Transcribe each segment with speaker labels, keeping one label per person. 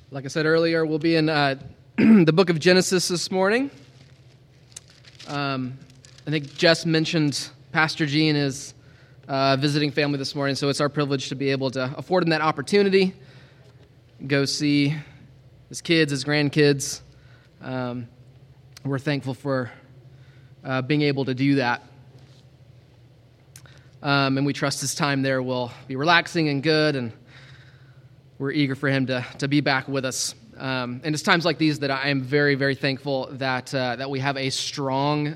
Speaker 1: Like I said earlier, we'll be in the book of Genesis this morning. I think Jess mentioned Pastor Gene is visiting family this morning, so it's our privilege to be able to afford him that opportunity, go see his kids, his grandkids. We're thankful for being able to do that. And we trust his time there will be relaxing and good, and we're eager for him to be back with us. And it's times like these that I am very, very thankful that we have a strong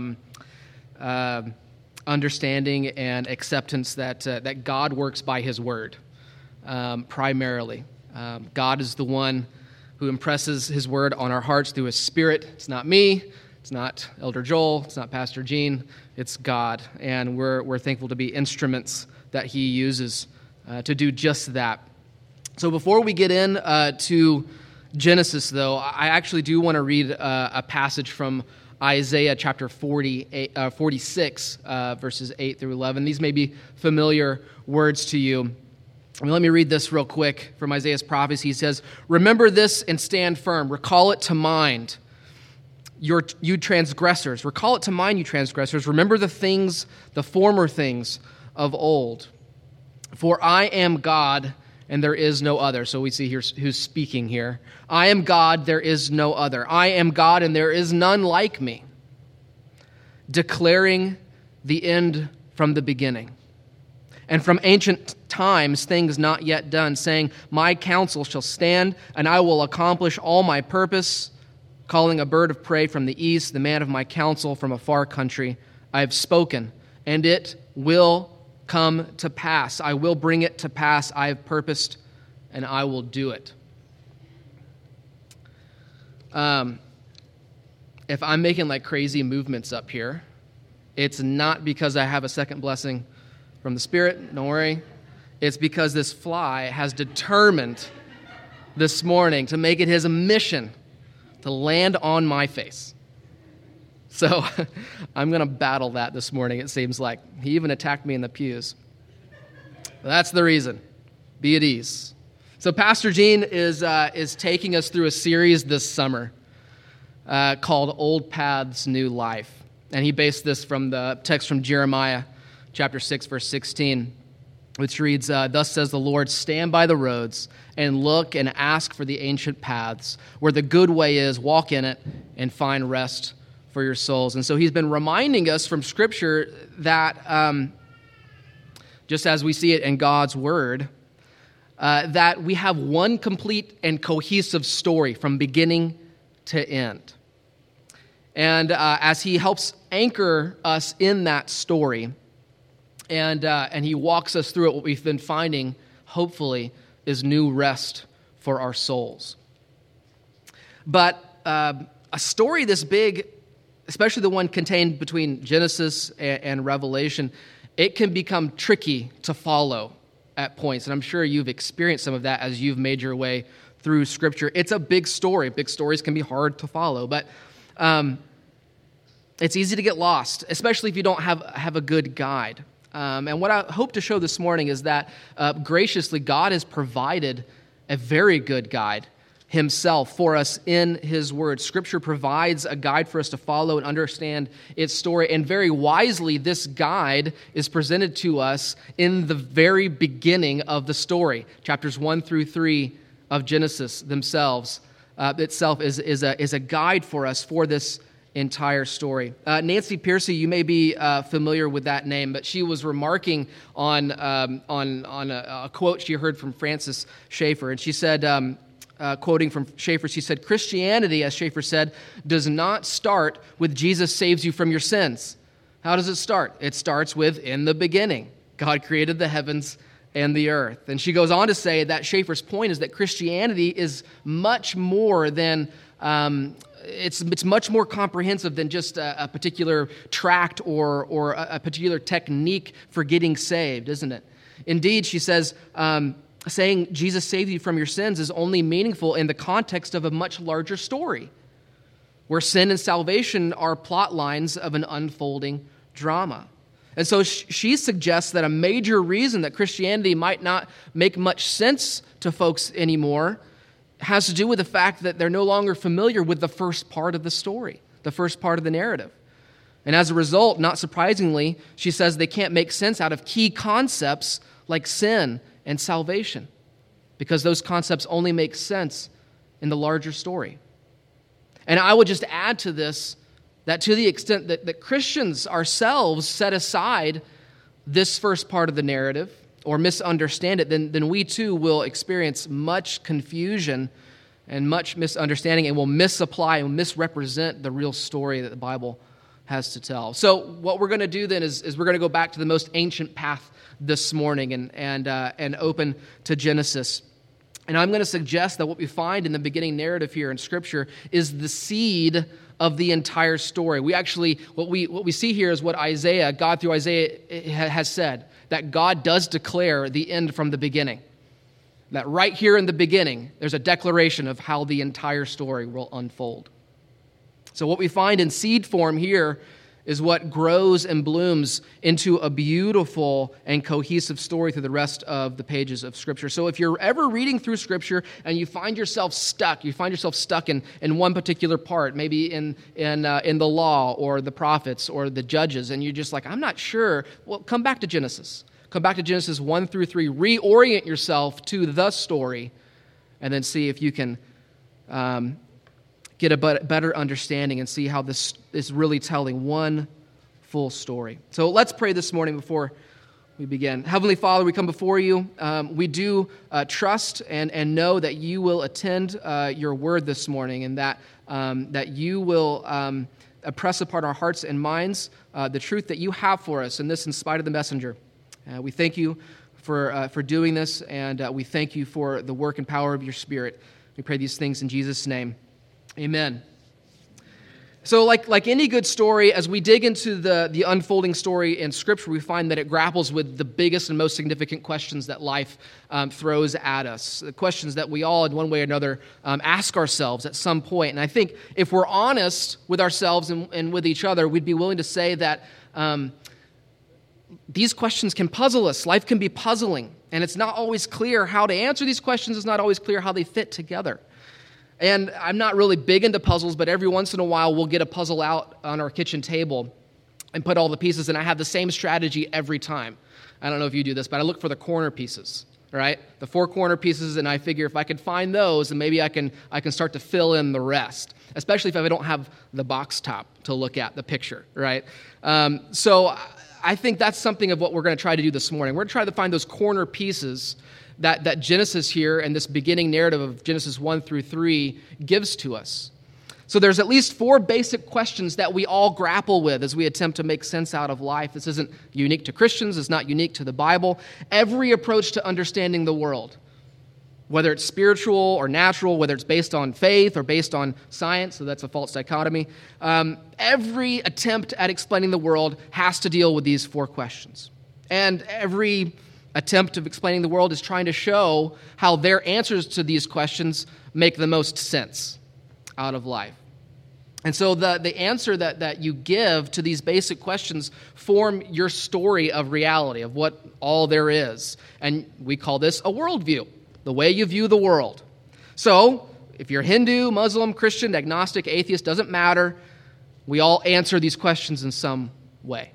Speaker 1: understanding and acceptance that God works by His Word, primarily. God is the one who impresses His Word on our hearts through His Spirit. It's not me. It's not Elder Joel. It's not Pastor Gene. It's God, and we're thankful to be instruments that He uses to do just that. So before we get in to Genesis, though, I actually do want to read a passage from Isaiah chapter 46, verses 8 through 11. These may be familiar words to you. Let me read this real quick from Isaiah's prophecy. He says, "Remember this and stand firm. Recall it to mind, you transgressors. Recall it to mind, you transgressors. Remember the former things of old. For I am God, and there is no other." So we see here who's speaking here. "I am God, there is no other. I am God, and there is none like me, declaring the end from the beginning, and from ancient times things not yet done, saying, my counsel shall stand, and I will accomplish all my purpose, calling a bird of prey from the east, the man of my counsel from a far country. I have spoken, and it will come to pass. I will bring it to pass. I have purposed, and I will do it." If I'm making like crazy movements up here, it's not because I have a second blessing from the Spirit. Don't worry. It's because this fly has determined this morning to make it his mission to land on my face. So I'm going to battle that this morning, it seems like. He even attacked me in the pews. That's the reason. Be at ease. So Pastor Gene is taking us through a series this summer called Old Paths, New Life. And he based this from the text from Jeremiah chapter 6, verse 16, which reads, "Thus says the Lord, stand by the roads and look and ask for the ancient paths, where the good way is, walk in it and find rest for your souls." And so he's been reminding us from Scripture that, just as we see it in God's Word, that we have one complete and cohesive story from beginning to end. And as he helps anchor us in that story, and he walks us through it, what we've been finding, hopefully, is new rest for our souls. But a story this big, especially the one contained between Genesis and Revelation, it can become tricky to follow at points. And I'm sure you've experienced some of that as you've made your way through Scripture. It's a big story. Big stories can be hard to follow. But it's easy to get lost, especially if you don't have a good guide. And what I hope to show this morning is that graciously God has provided a very good guide Himself for us in His Word. Scripture provides a guide for us to follow and understand its story. And very wisely, this guide is presented to us in the very beginning of the story. Chapters 1 through 3 of Genesis themselves itself is a guide for us for this entire story. Nancy Pearcey, you may be familiar with that name, but she was remarking on a quote she heard from Francis Schaeffer, and she said, quoting from Schaeffer, she said, "Christianity, as Schaeffer said, does not start with Jesus saves you from your sins. How does it start? It starts with, in the beginning, God created the heavens and the earth." And she goes on to say that Schaeffer's point is that Christianity is much more than it's much more comprehensive than just a particular tract or a particular technique for getting saved, isn't it? Indeed, she says, saying Jesus saved you from your sins is only meaningful in the context of a much larger story, where sin and salvation are plot lines of an unfolding drama. And so she suggests that a major reason that Christianity might not make much sense to folks anymore has to do with the fact that they're no longer familiar with the first part of the story, the first part of the narrative. And as a result, not surprisingly, she says they can't make sense out of key concepts like sin and salvation, because those concepts only make sense in the larger story. And I would just add to this that to the extent that Christians ourselves set aside this first part of the narrative or misunderstand it, then we too will experience much confusion and much misunderstanding, and will misapply and misrepresent the real story that the Bible has to tell. So what we're going to do then is we're going to go back to the most ancient path this morning and open to Genesis. And I'm going to suggest that what we find in the beginning narrative here in Scripture is the seed of the entire story. We actually, what we see here is what God through Isaiah has said, that God does declare the end from the beginning. That right here in the beginning, there's a declaration of how the entire story will unfold. So what we find in seed form here is what grows and blooms into a beautiful and cohesive story through the rest of the pages of Scripture. So if you're ever reading through Scripture and you find yourself stuck in one particular part, maybe in the law or the prophets or the judges, and you're just like, I'm not sure, well, come back to Genesis. Come back to Genesis 1 through 3, reorient yourself to the story, and then see if you can get a better understanding and see how this is really telling one full story. So let's pray this morning before we begin. Heavenly Father, we come before you. We do trust and know that you will attend your word this morning, and that you will impress upon our hearts and minds the truth that you have for us, and this in spite of the messenger. We thank you for doing this, and we thank you for the work and power of your Spirit. We pray these things in Jesus' name. Amen. So like any good story, as we dig into the unfolding story in Scripture, we find that it grapples with the biggest and most significant questions that life throws at us, the questions that we all, in one way or another, ask ourselves at some point. And I think if we're honest with ourselves and with each other, we'd be willing to say that these questions can puzzle us. Life can be puzzling, and it's not always clear how to answer these questions. It's not always clear how they fit together. And I'm not really big into puzzles, but every once in a while we'll get a puzzle out on our kitchen table and put all the pieces, and I have the same strategy every time. I don't know if you do this, but I look for the corner pieces, right? The 4 corner pieces, and I figure if I can find those, then maybe I can start to fill in the rest, especially if I don't have the box top to look at, the picture, right? So I think that's something of what we're going to try to do this morning. We're going to try to find those corner pieces that Genesis here and this beginning narrative of Genesis 1 through 3 gives to us. So there's at least 4 basic questions that we all grapple with as we attempt to make sense out of life. This isn't unique to Christians. It's not unique to the Bible. Every approach to understanding the world, whether it's spiritual or natural, whether it's based on faith or based on science, so that's a false dichotomy, every attempt at explaining the world has to deal with these 4 questions. And every attempt of explaining the world is trying to show how their answers to these questions make the most sense out of life. And so the answer that you give to these basic questions form your story of reality, of what all there is. And we call this a worldview, the way you view the world. So if you're Hindu, Muslim, Christian, agnostic, atheist, doesn't matter. We all answer these questions in some way.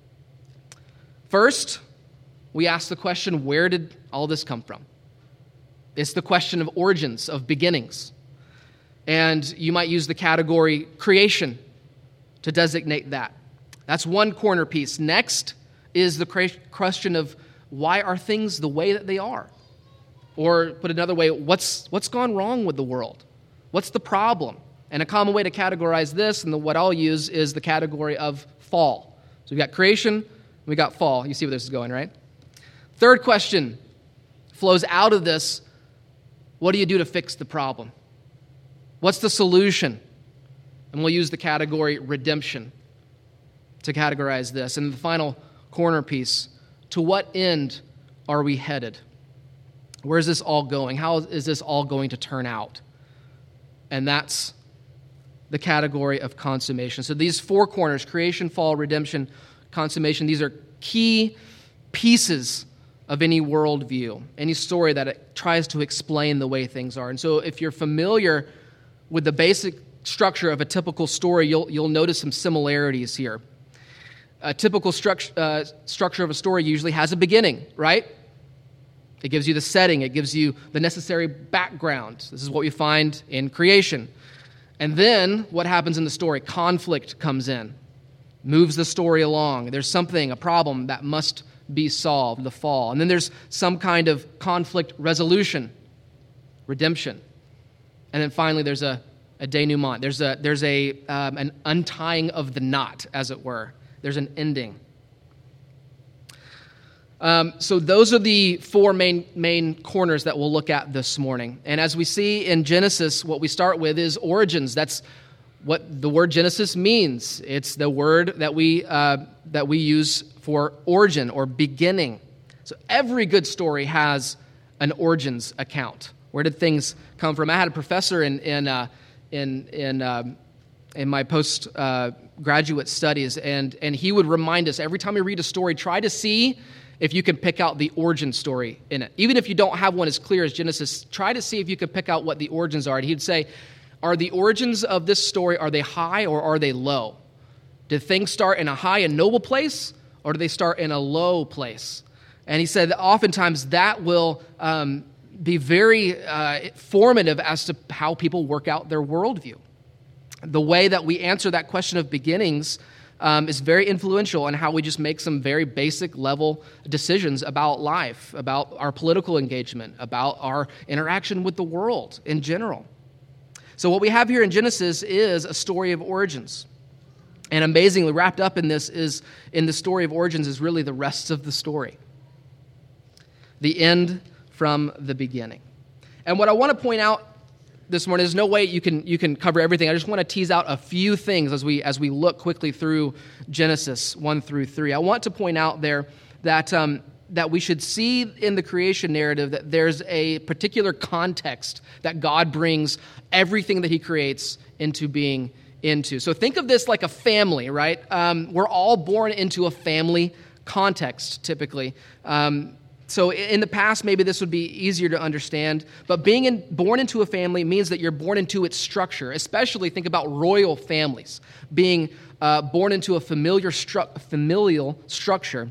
Speaker 1: First, we ask the question, where did all this come from? It's the question of origins, of beginnings. And you might use the category creation to designate that. That's one corner piece. Next is the question of why are things the way that they are? Or put another way, what's gone wrong with the world? What's the problem? And a common way to categorize this, and what I'll use, is the category of fall. So we've got creation, we got fall. You see where this is going, right? Third question flows out of this. What do you do to fix the problem? What's the solution? And we'll use the category redemption to categorize this. And the final corner piece, to what end are we headed? Where is this all going? How is this all going to turn out? And that's the category of consummation. So these 4 corners, creation, fall, redemption, consummation, these are key pieces of any worldview, any story that it tries to explain the way things are. And so if you're familiar with the basic structure of a typical story, you'll notice some similarities here. A typical structure of a story usually has a beginning, right? It gives you the setting. It gives you the necessary background. This is what we find in creation. And then what happens in the story? Conflict comes in, moves the story along. There's something, a problem that must be solved, the fall. And then there's some kind of conflict resolution, redemption. And then finally there's a denouement. There's an untying of the knot, as it were. There's an ending. So those are the four main corners that we'll look at this morning. And as we see in Genesis, what we start with is origins. That's what the word Genesis means. It's the word that we use for origin or beginning. So every good story has an origins account. Where did things come from? I had a professor in my postgraduate studies, and he would remind us every time we read a story, try to see if you can pick out the origin story in it. Even if you don't have one as clear as Genesis, try to see if you can pick out what the origins are. And he'd say, are the origins of this story, are they high or are they low? Did things start in a high and noble place, or do they start in a low place? And he said that oftentimes that will be very formative as to how people work out their worldview. The way that we answer that question of beginnings is very influential in how we just make some very basic level decisions about life, about our political engagement, about our interaction with the world in general. So what we have here in Genesis is a story of origins. And amazingly, wrapped up in this is, in the story of origins, is really the rest of the story. The end from the beginning. And what I want to point out this morning, there's no way you can cover everything. I just want to tease out a few things as we look quickly through Genesis 1 through 3. I want to point out there that we should see in the creation narrative that there's a particular context that God brings everything that he creates into being into. So think of this like a family, right? We're all born into a family context, typically. So in the past, maybe this would be easier to understand, but born into a family means that you're born into its structure. Especially think about royal families, being born into a familial structure.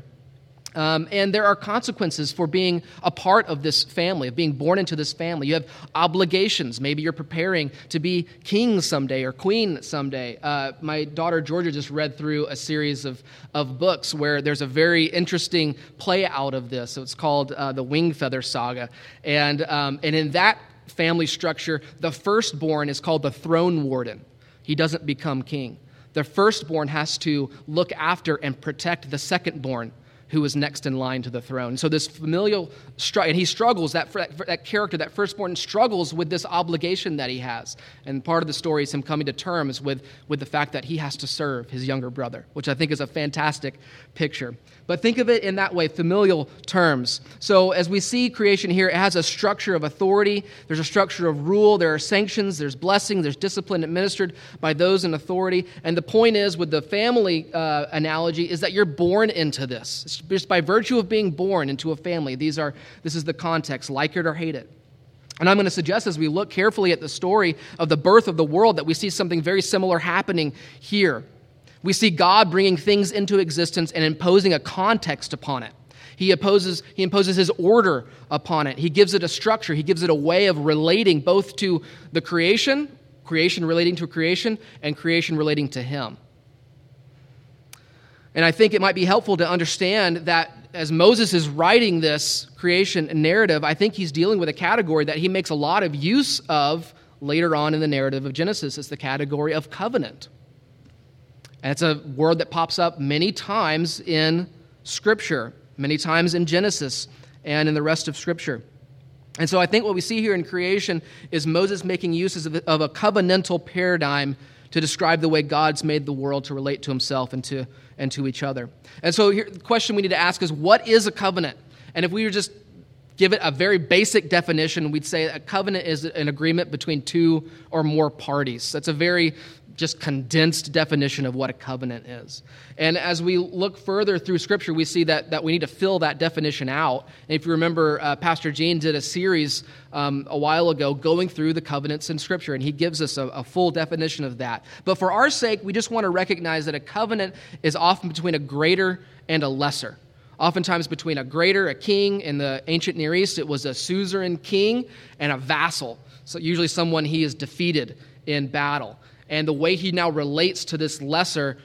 Speaker 1: And there are consequences for being a part of this family, of being born into this family. You have obligations. Maybe you're preparing to be king someday or queen someday. My daughter Georgia just read through a series of books where there's a very interesting play out of this. So it's called the Wingfeather Saga. And in that family structure, the firstborn is called the throne warden. He doesn't become king. The firstborn has to look after and protect the secondborn, who is next in line to the throne. So this familial and he struggles, that character, that firstborn struggles with this obligation that he has. And part of the story is him coming to terms with the fact that he has to serve his younger brother, which I think is a fantastic picture. But think of it in that way, familial terms. So as we see creation here, it has a structure of authority. There's a structure of rule. There are sanctions. There's blessings. There's discipline administered by those in authority. And the point is, with the family analogy, is that you're born into this. It's just by virtue of being born into a family. This is the context, like it or hate it. And I'm going to suggest as we look carefully at the story of the birth of the world that we see something very similar happening here. We see God bringing things into existence and imposing a context upon it. He imposes his order upon it. He gives it a structure. He gives it a way of relating both to the creation relating to creation, and creation relating to him. And I think it might be helpful to understand that as Moses is writing this creation narrative, I think he's dealing with a category that he makes a lot of use of later on in the narrative of Genesis. It's the category of covenant. And it's a word that pops up many times in Scripture, many times in Genesis and in the rest of Scripture. And so I think what we see here in creation is Moses making use of a covenantal paradigm to describe the way God's made the world to relate to himself and to each other. And so here, the question we need to ask is, what is a covenant? And if we were just give it a very basic definition, we'd say a covenant is an agreement between two or more parties. That's a very just condensed definition of what a covenant is. And as we look further through Scripture, we see that we need to fill that definition out. And if you remember, Pastor Gene did a series a while ago going through the covenants in Scripture, and he gives us a full definition of that. But for our sake, we just want to recognize that a covenant is often between a greater and a lesser. Oftentimes between a greater, a king. In the ancient Near East, it was a suzerain king and a vassal. So usually someone he is defeated in battle. And the way he now relates to this lesser,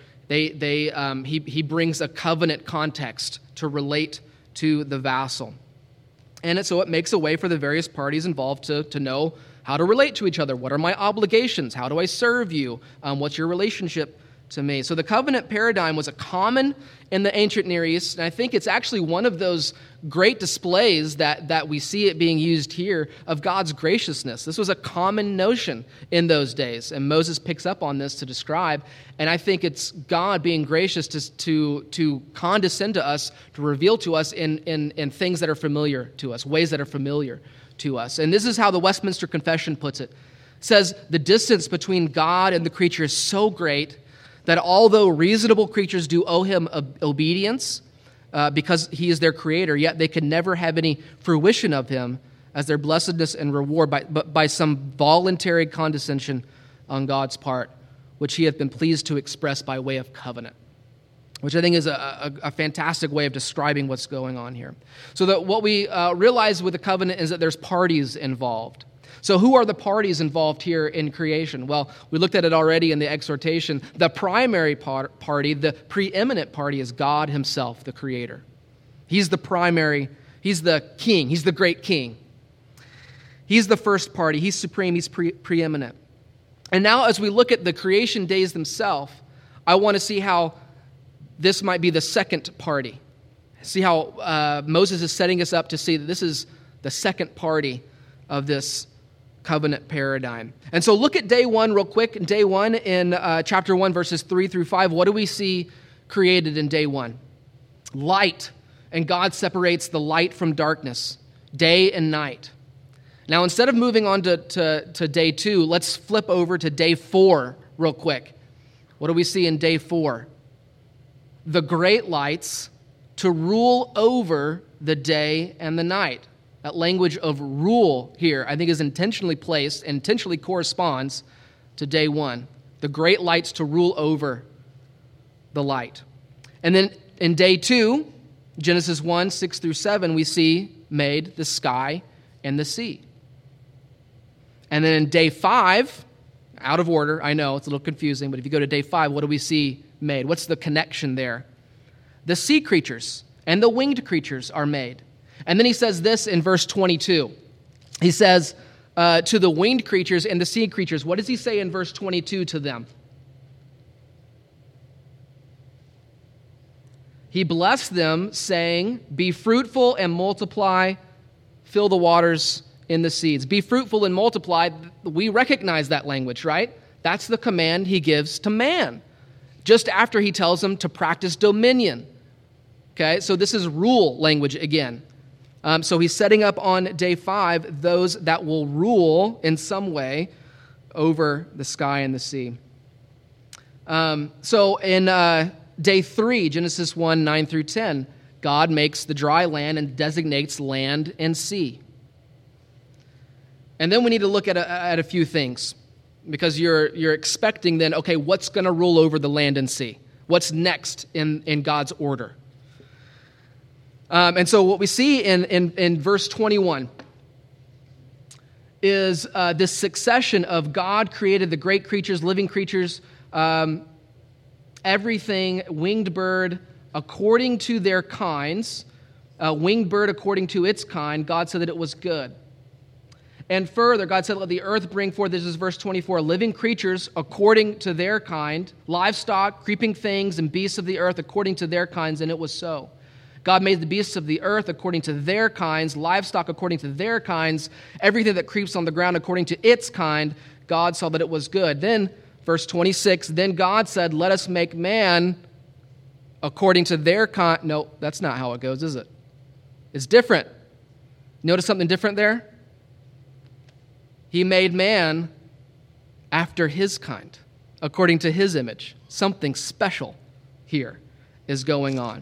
Speaker 1: he brings a covenant context to relate to the vassal. And so it makes a way for the various parties involved to know how to relate to each other. What are my obligations? How do I serve you? What's your relationship to me? So the covenant paradigm was a common in the ancient Near East, and I think it's actually one of those great displays that we see it being used here of God's graciousness. This was a common notion in those days, and Moses picks up on this to describe, and I think it's God being gracious to condescend to us, to reveal to us in things that are familiar to us, ways that are familiar to us. And this is how the Westminster Confession puts it. It says, the distance between God and the creature is so great that although reasonable creatures do owe him obedience because he is their creator, yet they can never have any fruition of him as their blessedness and reward but by some voluntary condescension on God's part, which he hath been pleased to express by way of covenant, which I think is a fantastic way of describing what's going on here. So that what we realize with the covenant is that there's parties involved. So who are the parties involved here in creation? Well, we looked at it already in the exhortation. The primary party, the preeminent party, is God himself, the creator. He's the primary, he's the king, he's the great king. He's the first party, he's supreme, he's preeminent. And now as we look at the creation days themselves, I want to see how this might be the second party. See how Moses is setting us up to see that this is the second party of this covenant paradigm. And so look at day one real quick. Day one in chapter 1, verses 3 through 5. What do we see created in day one? Light. And God separates the light from darkness, day and night. Now, instead of moving on to day 2, let's flip over to day 4 real quick. What do we see in day 4? The great lights to rule over the day and the night. That language of rule here, I think, is intentionally placed, intentionally corresponds to day 1. The great lights to rule over the light. And then in day 2, Genesis 1, 6 through 7, we see made the sky and the sea. And then in day 5, out of order, I know it's a little confusing, but if you go to day 5, what do we see made? What's the connection there? The sea creatures and the winged creatures are made. And then he says this in verse 22. He says, to the winged creatures and the sea creatures, what does he say in verse 22 to them? He blessed them, saying, be fruitful and multiply, fill the waters in the seas. Be fruitful and multiply. We recognize that language, right? That's the command he gives to man, just after he tells them to practice dominion. Okay, so this is rule language again. So he's setting up on day 5 those that will rule in some way over the sky and the sea. So in day 3, Genesis 1, 9 through 10, God makes the dry land and designates land and sea. And then we need to look at a few things, because you're expecting then, okay, what's going to rule over the land and sea? What's next in God's order? And so what we see in verse 21 is this succession of God created the great creatures, living creatures, everything, winged bird, according to their kinds, winged bird according to its kind. God said that it was good. And further, God said, let the earth bring forth, this is verse 24, living creatures according to their kind, livestock, creeping things, and beasts of the earth according to their kinds, and it was so. God made the beasts of the earth according to their kinds, livestock according to their kinds, everything that creeps on the ground according to its kind. God saw that it was good. Then, verse 26, then God said, let us make man according to their kind. No, that's not how it goes, is it? It's different. Notice something different there? He made man after his kind, according to his image. Something special here is going on.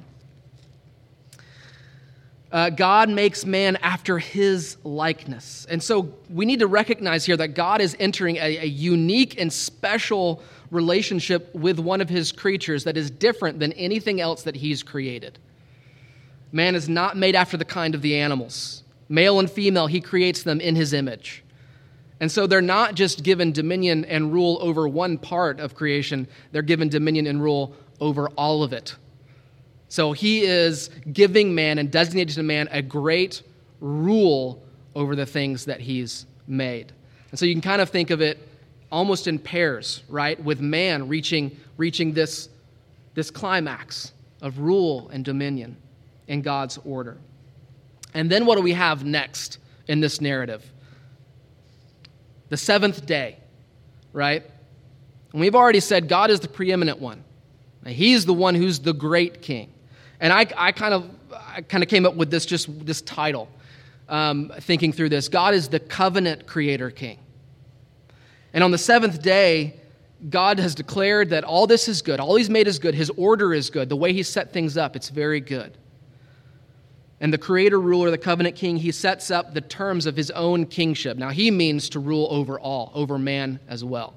Speaker 1: God makes man after his likeness. And so we need to recognize here that God is entering a unique and special relationship with one of his creatures that is different than anything else that he's created. Man is not made after the kind of the animals. Male and female, he creates them in his image. And so they're not just given dominion and rule over one part of creation, they're given dominion and rule over all of it. So he is giving man and designating to man a great rule over the things that he's made. And so you can kind of think of it almost in pairs, right? With man reaching this climax of rule and dominion in God's order. And then what do we have next in this narrative? The seventh day, right? And we've already said God is the preeminent one. He's the one who's the great king. And I kind of came up with this title, thinking through this. God is the covenant creator king. And on the seventh day, God has declared that all this is good. All he's made is good. His order is good. The way he set things up, it's very good. And the creator ruler, the covenant king, he sets up the terms of his own kingship. Now, he means to rule over all, over man as well.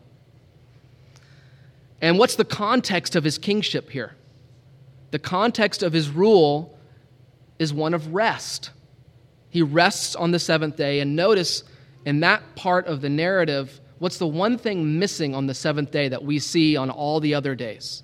Speaker 1: And what's the context of his kingship here? The context of his rule is one of rest. He rests on the seventh day. And notice in that part of the narrative, what's the one thing missing on the seventh day that we see on all the other days?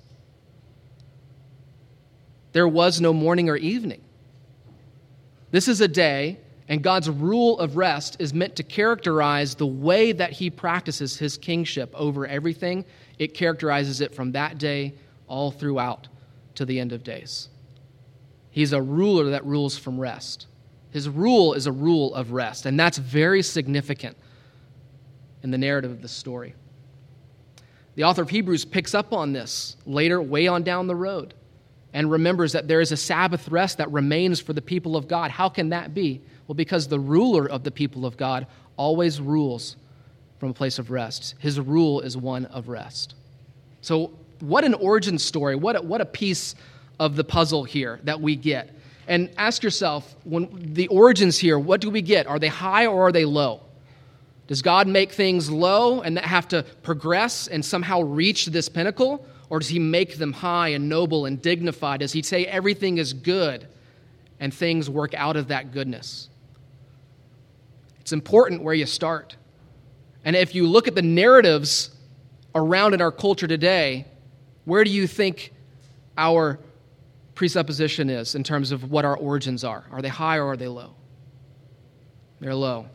Speaker 1: There was no morning or evening. This is a day, and God's rule of rest is meant to characterize the way that he practices his kingship over everything. It characterizes it from that day all throughout to the end of days. He's a ruler that rules from rest. His rule is a rule of rest, and that's very significant in the narrative of the story. The author of Hebrews picks up on this later, way on down the road, and remembers that there is a Sabbath rest that remains for the people of God. How can that be? Well, because the ruler of the people of God always rules from a place of rest. His rule is one of rest. So what an origin story, what a piece of the puzzle here that we get. And ask yourself, when the origins here, what do we get? Are they high or are they low? Does God make things low and that have to progress and somehow reach this pinnacle? Or does he make them high and noble and dignified? Does he say everything is good and things work out of that goodness? It's important where you start. And if you look at the narratives around in our culture today, where do you think our presupposition is in terms of what our origins are? Are they high or are they low? They're low.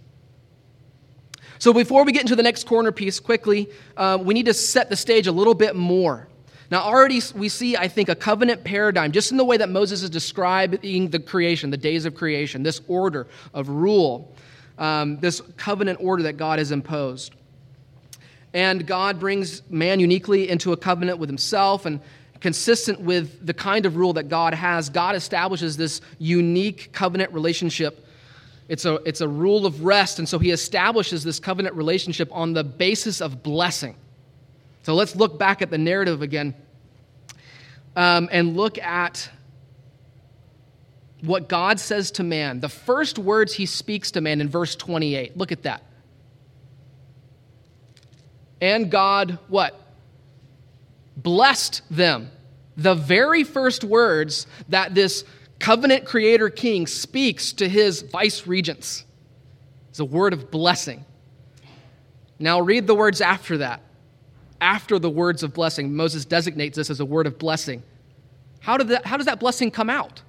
Speaker 1: So before we get into the next corner piece, quickly, we need to set the stage a little bit more. Now, already we see, I think, a covenant paradigm, just in the way that Moses is describing the creation, the days of creation, this order of rule, this covenant order that God has imposed. And God brings man uniquely into a covenant with himself, and consistent with the kind of rule that God has, God establishes this unique covenant relationship. It's a rule of rest, and so he establishes this covenant relationship on the basis of blessing. So let's look back at the narrative again and look at what God says to man. The first words he speaks to man in verse 28. Look at that. And God, what? Blessed them. The very first words that this covenant creator king speaks to his vice regents is a word of blessing. Now read the words after that. After the words of blessing, Moses designates this as a word of blessing. How does that blessing come out?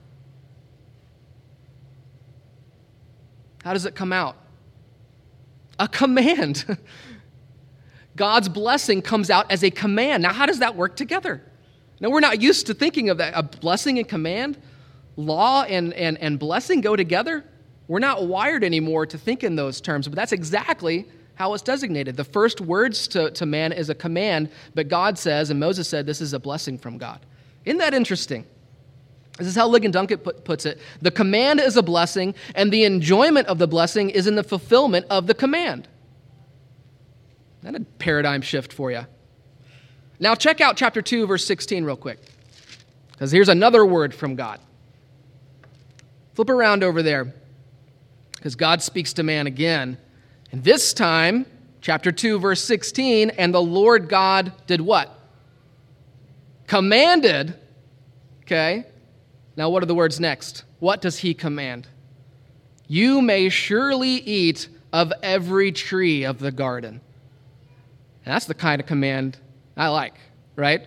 Speaker 1: How does it come out? A command. God's blessing comes out as a command. Now, how does that work together? Now, we're not used to thinking of that. A blessing and command, law and blessing go together. We're not wired anymore to think in those terms, but that's exactly how it's designated. The first words to man is a command, but God says, and Moses said, this is a blessing from God. Isn't that interesting? This is how Ligon Duncan puts it. The command is a blessing, and the enjoyment of the blessing is in the fulfillment of the command. That's a paradigm shift for you. Now check out chapter 2, verse 16 real quick, because here's another word from God. Flip around over there, because God speaks to man again. And this time, chapter 2, verse 16, and the Lord God did what? Commanded. Okay. Now what are the words next? What does he command? You may surely eat of every tree of the garden. And that's the kind of command I like, right?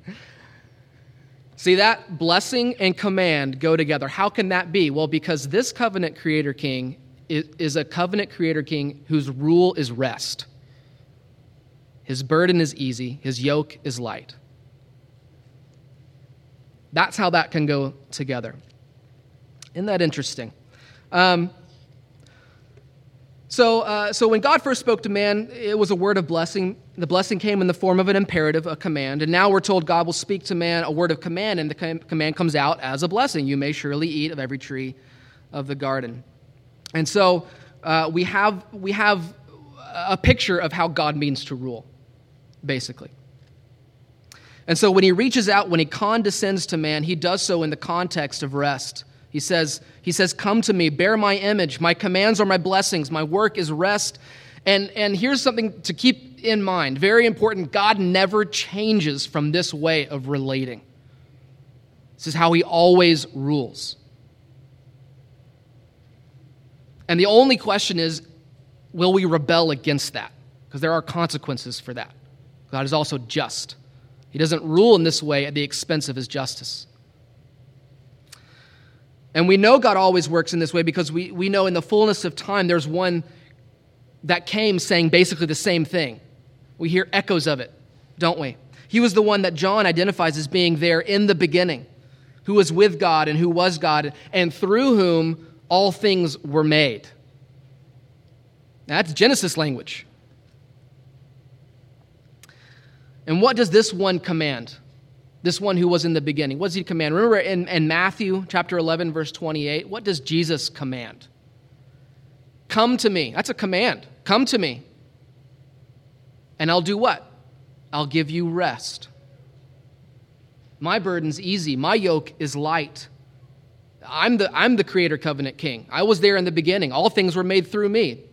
Speaker 1: See, that blessing and command go together. How can that be? Well, because this covenant creator king is a covenant creator king whose rule is rest. His burden is easy. His yoke is light. That's how that can go together. Isn't that interesting? So when God first spoke to man, it was a word of blessing. The blessing came in the form of an imperative, a command. And now we're told God will speak to man a word of command, and the command comes out as a blessing. You may surely eat of every tree of the garden. And so we have a picture of how God means to rule, basically. And so when he reaches out, when he condescends to man, he does so in the context of rest. He says, come to me, bear my image. My commands are my blessings. My work is rest. And here's something to keep in mind. Very important. God never changes from this way of relating. This is how he always rules. And the only question is, will we rebel against that? Because there are consequences for that. God is also just. He doesn't rule in this way at the expense of his justice. And we know God always works in this way because we know in the fullness of time there's one that came saying basically the same thing. We hear echoes of it, don't we? He was the one that John identifies as being there in the beginning, who was with God and who was God, and through whom all things were made. Now, that's Genesis language. And what does this one command? This one who was in the beginning. What does he command? Remember in Matthew chapter 11, verse 28, what does Jesus command? Come to me. That's a command. Come to me. And I'll do what? I'll give you rest. My burden's easy. My yoke is light. I'm the creator covenant king. I was there in the beginning. All things were made through me.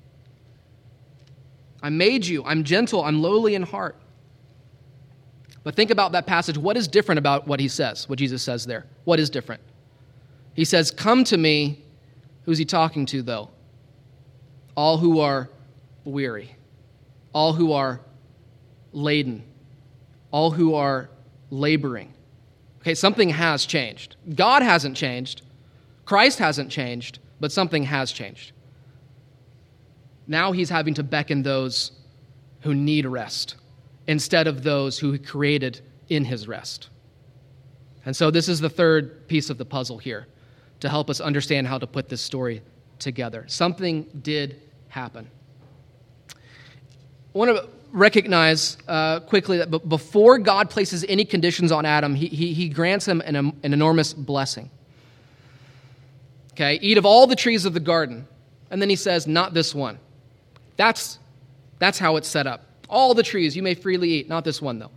Speaker 1: I made you. I'm gentle. I'm lowly in heart. But think about that passage. What is different about what he says, what Jesus says there? What is different? He says, come to me. Who's he talking to, though? All who are weary. All who are laden. All who are laboring. Okay, something has changed. God hasn't changed. Christ hasn't changed, but something has changed. Now he's having to beckon those who need rest instead of those who he created in his rest. And so this is the third piece of the puzzle here to help us understand how to put this story together. Something did happen. I want to recognize quickly that before God places any conditions on Adam, he grants him an enormous blessing. Okay, eat of all the trees of the garden. And then he says, not this one. That's how it's set up. All the trees you may freely eat, not this one though.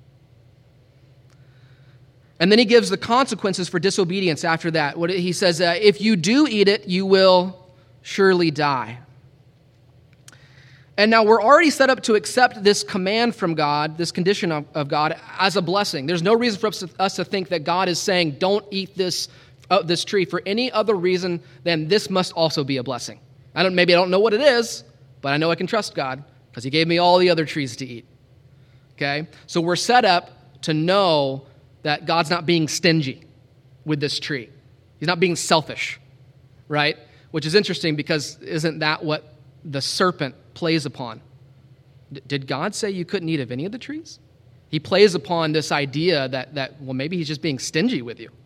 Speaker 1: And then he gives the consequences for disobedience after that. He says, if you do eat it, you will surely die. And now we're already set up to accept this command from God, this condition of God, as a blessing. There's no reason for us to think that God is saying, don't eat this tree for any other reason than this must also be a blessing. Maybe I don't know what it is, but I know I can trust God because he gave me all the other trees to eat. Okay? So we're set up to know that God's not being stingy with this tree. He's not being selfish, right? Which is interesting because isn't that what the serpent plays upon? Did God say you couldn't eat of any of the trees? He plays upon this idea that well, maybe he's just being stingy with you.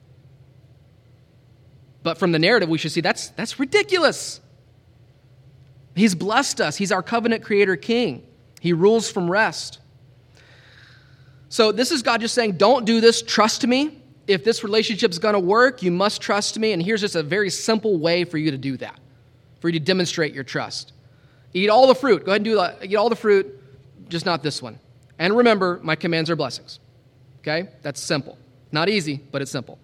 Speaker 1: But from the narrative, we should see that's ridiculous. He's blessed us. He's our covenant creator king. He rules from rest. So this is God just saying, don't do this. Trust me. if this relationship's going to work, you must trust me. And here's just a very simple way for you to do that, for you to demonstrate your trust. Eat all the fruit. Go ahead and do that. Eat all the fruit, just not this one. And remember, my commands are blessings. Okay? That's simple. Not easy, but it's simple.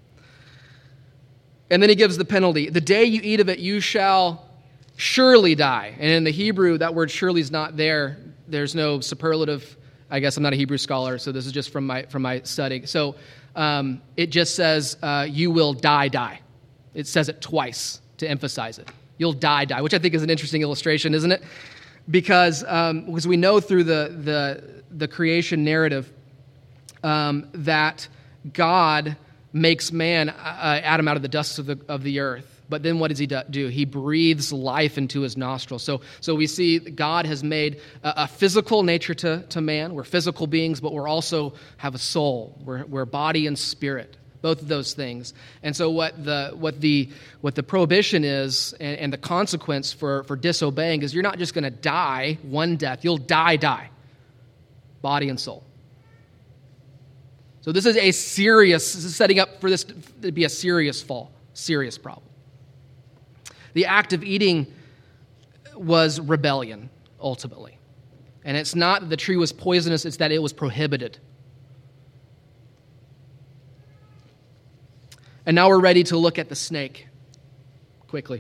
Speaker 1: And then he gives the penalty. The day you eat of it, you shall surely die. And in the Hebrew, that word surely is not there. There's no superlative. I guess I'm not a Hebrew scholar, so this is just from my study. So it just says, you will die. It says it twice to emphasize it. You'll die, which I think is an interesting illustration, isn't it? Because we know through the creation narrative that God makes man, Adam, out of the dust of the earth. But then what does he do? He breathes life into his nostrils. So we see God has made a physical nature to man. We're physical beings, but we're also have a soul. We're body and spirit, both of those things. And so what the prohibition is and the consequence for disobeying is you're not just going to die one death. You'll die, body and soul. So this is setting up for this to be a serious fall, serious problem. The act of eating was rebellion, ultimately. And it's not that the tree was poisonous, it's that it was prohibited. And now we're ready to look at the snake quickly.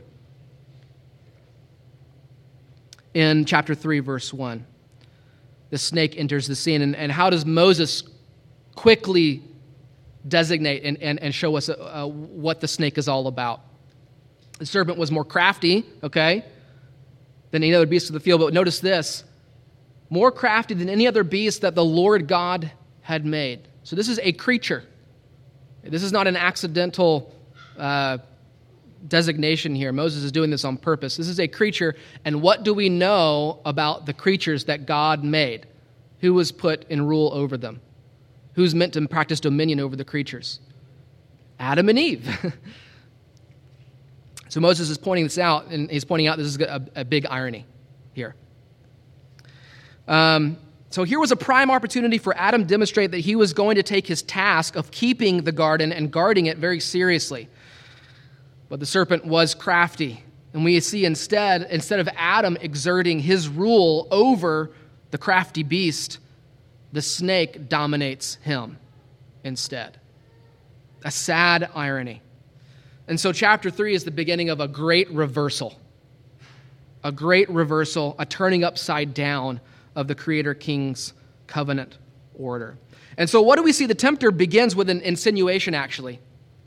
Speaker 1: In chapter 3, verse 1, the snake enters the scene. And how does Moses quickly designate and show us what the snake is all about? The serpent was more crafty, okay, than any other beast of the field. But notice this, more crafty than any other beast that the Lord God had made. So this is a creature. This is not an accidental designation here. Moses is doing this on purpose. This is a creature. And what do we know about the creatures that God made? Who was put in rule over them? Who's meant to practice dominion over the creatures? Adam and Eve. So Moses is pointing this out, and he's pointing out this is a big irony here. So here was a prime opportunity for Adam to demonstrate that he was going to take his task of keeping the garden and guarding it very seriously. But the serpent was crafty, and we see instead of Adam exerting his rule over the crafty beast, the snake dominates him instead. A sad irony. And so chapter 3 is the beginning of a great reversal, a turning upside down of the Creator King's covenant order. And so what do we see? The tempter begins with an insinuation, actually.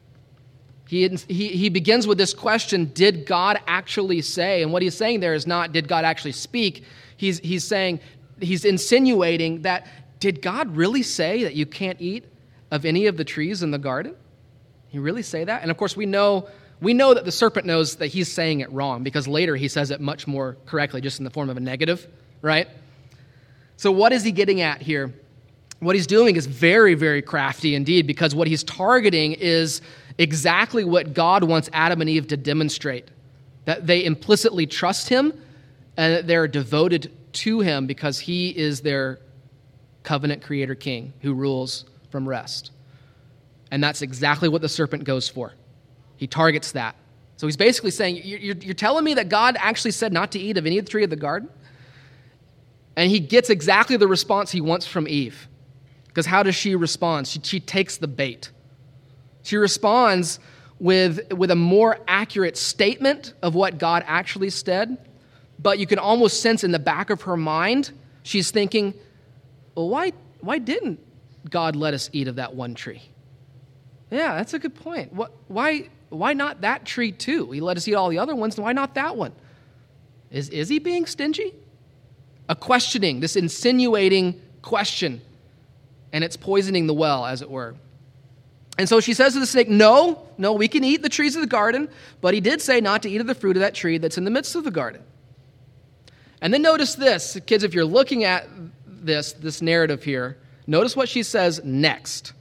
Speaker 1: He begins with this question, did God actually say? And what he's saying there is not, did God actually speak? He's insinuating that, did God really say that you can't eat of any of the trees in the garden? He really say that? And of course, we know that the serpent knows that he's saying it wrong because later he says it much more correctly, just in the form of a negative, right? So what is he getting at here? What he's doing is very, very crafty indeed, because what he's targeting is exactly what God wants Adam and Eve to demonstrate, that they implicitly trust him and that they're devoted to him because he is their covenant creator king who rules from rest. And that's exactly what the serpent goes for. He targets that. So he's basically saying, you're telling me that God actually said not to eat of any of the tree of the garden? And he gets exactly the response he wants from Eve. Because how does she respond? She takes the bait. She responds with a more accurate statement of what God actually said, but you can almost sense in the back of her mind, she's thinking, well, why didn't God let us eat of that one tree? Yeah, that's a good point. Why not that tree too? He let us eat all the other ones, why not that one? Is he being stingy? A questioning, this insinuating question, and it's poisoning the well, as it were. And so she says to the snake, no, we can eat the trees of the garden, but he did say not to eat of the fruit of that tree that's in the midst of the garden. And then notice this, kids, if you're looking at this narrative here, notice what she says next.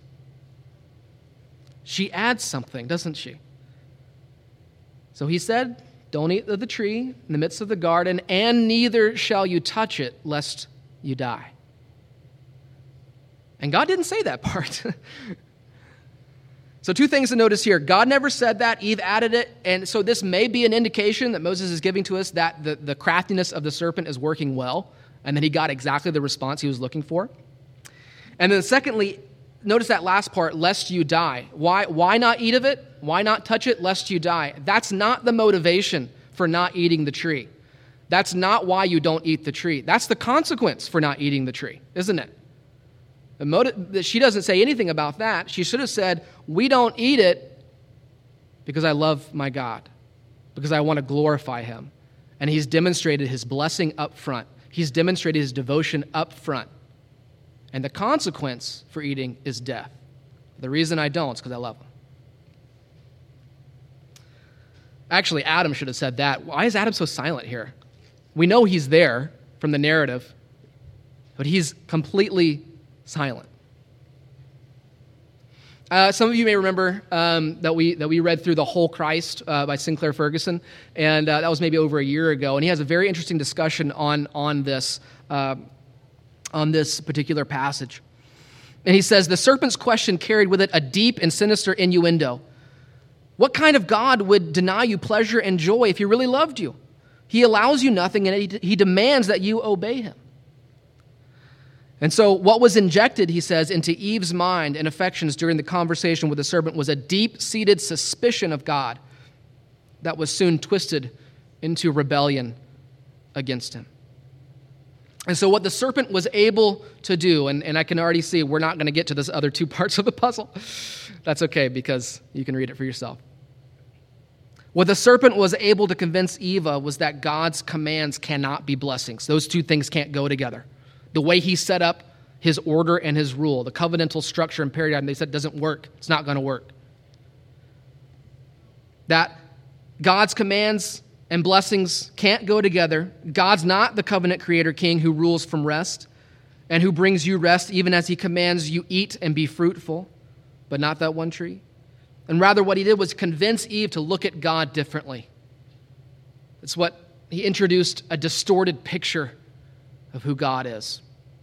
Speaker 1: She adds something, doesn't she? So he said, don't eat of the tree in the midst of the garden, and neither shall you touch it, lest you die. And God didn't say that part. So two things to notice here. God never said that. Eve added it. And so this may be an indication that Moses is giving to us that the craftiness of the serpent is working well, and that he got exactly the response he was looking for. And then secondly, notice that last part, lest you die. Why not eat of it? Why not touch it, lest you die? That's not the motivation for not eating the tree. That's not why you don't eat the tree. That's the consequence for not eating the tree, isn't it? She doesn't say anything about that. She should have said, we don't eat it because I love my God, because I want to glorify him. And he's demonstrated his blessing up front. He's demonstrated his devotion up front. And the consequence for eating is death. The reason I don't is because I love him. Actually, Adam should have said that. Why is Adam so silent here? We know he's there from the narrative, but he's completely silent. Some of you may remember that we read through The Whole Christ by Sinclair Ferguson, and that was maybe over a year ago. And he has a very interesting discussion on this particular passage. And he says, the serpent's question carried with it a deep and sinister innuendo. What kind of God would deny you pleasure and joy if he really loved you? He allows you nothing, and he demands that you obey him. And so what was injected, he says, into Eve's mind and affections during the conversation with the serpent was a deep-seated suspicion of God that was soon twisted into rebellion against him. And so what the serpent was able to do, and I can already see we're not going to get to this other two parts of the puzzle. That's okay, because you can read it for yourself. What the serpent was able to convince Eve was that God's commands cannot be blessings. Those two things can't go together. The way he set up his order and his rule, the covenantal structure and paradigm, they said doesn't work. It's not going to work. That God's commands and blessings can't go together. God's not the covenant creator king who rules from rest and who brings you rest even as he commands you eat and be fruitful, but not that one tree. And rather what he did was convince Eve to look at God differently. It's what he introduced, a distorted picture of who God is.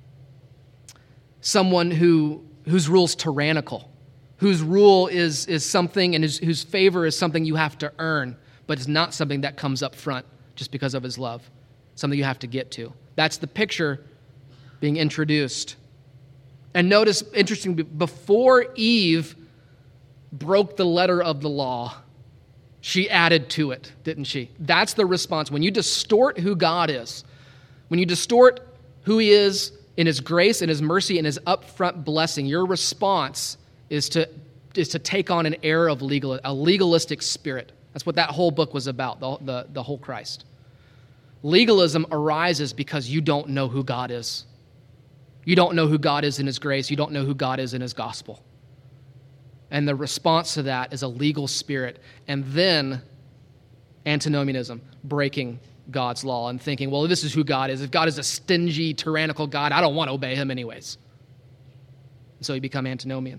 Speaker 1: Someone whose rule is tyrannical, whose rule is something and whose favor is something you have to earn, but it's not something that comes up front just because of his love, something you have to get to. That's the picture being introduced. And notice, interestingly, before Eve broke the letter of the law, she added to it, didn't she? That's the response. When you distort who God is, when you distort who he is in his grace and his mercy and his upfront blessing, your response is to take on an air of a legalistic spirit. That's what that whole book was about, the whole Christ. Legalism arises because you don't know who God is. You don't know who God is in his grace. You don't know who God is in his gospel. And the response to that is a legal spirit. And then antinomianism, breaking God's law and thinking, well, this is who God is. If God is a stingy, tyrannical God, I don't want to obey him anyways. And so you become antinomian.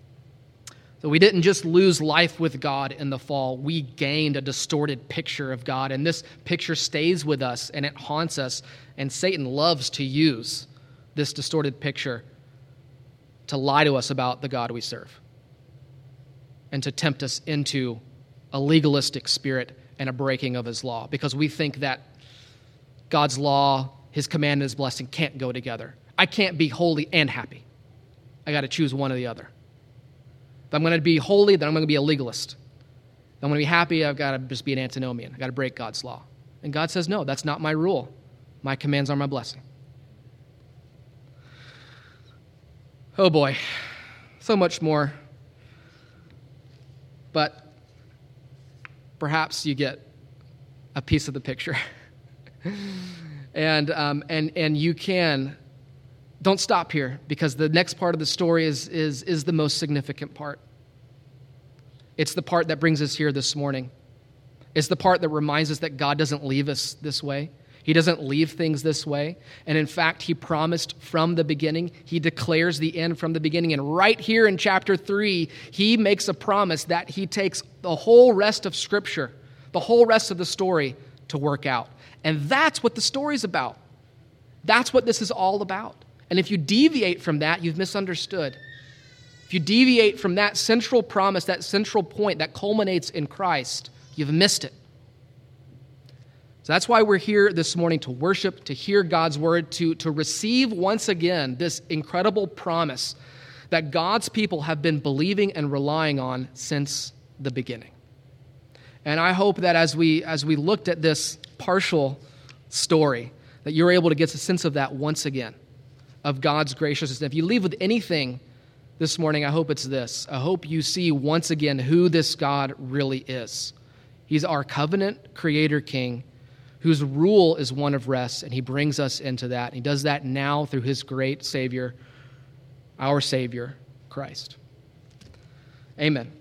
Speaker 1: So we didn't just lose life with God in the fall. We gained a distorted picture of God. And this picture stays with us and it haunts us. And Satan loves to use this distorted picture to lie to us about the God we serve and to tempt us into a legalistic spirit and a breaking of his law, because we think that God's law, his command, and his blessing can't go together. I can't be holy and happy. I got to choose one or the other. If I'm going to be holy, then I'm going to be a legalist. If I'm going to be happy, I've got to just be an antinomian. I've got to break God's law. And God says, no, that's not my rule. My commands are my blessing. Oh boy, so much more. But perhaps you get a piece of the picture. and you can, don't stop here, because the next part of the story is the most significant part. It's the part that brings us here this morning. It's the part that reminds us that God doesn't leave us this way. He doesn't leave things this way. And in fact, he promised from the beginning. He declares the end from the beginning. And right here in chapter 3, he makes a promise that he takes the whole rest of Scripture, the whole rest of the story, to work out. And that's what the story's about. That's what this is all about. And if you deviate from that, you've misunderstood. If you deviate from that central promise, that central point that culminates in Christ, you've missed it. So that's why we're here this morning, to worship, to hear God's word, to receive once again this incredible promise that God's people have been believing and relying on since the beginning. And I hope that as we looked at this partial story, that you're able to get a sense of that once again, of God's graciousness. And if you leave with anything this morning, I hope it's this. I hope you see once again who this God really is. He's our covenant creator king, whose rule is one of rest, and he brings us into that. And he does that now through his great Savior, our Savior, Christ. Amen.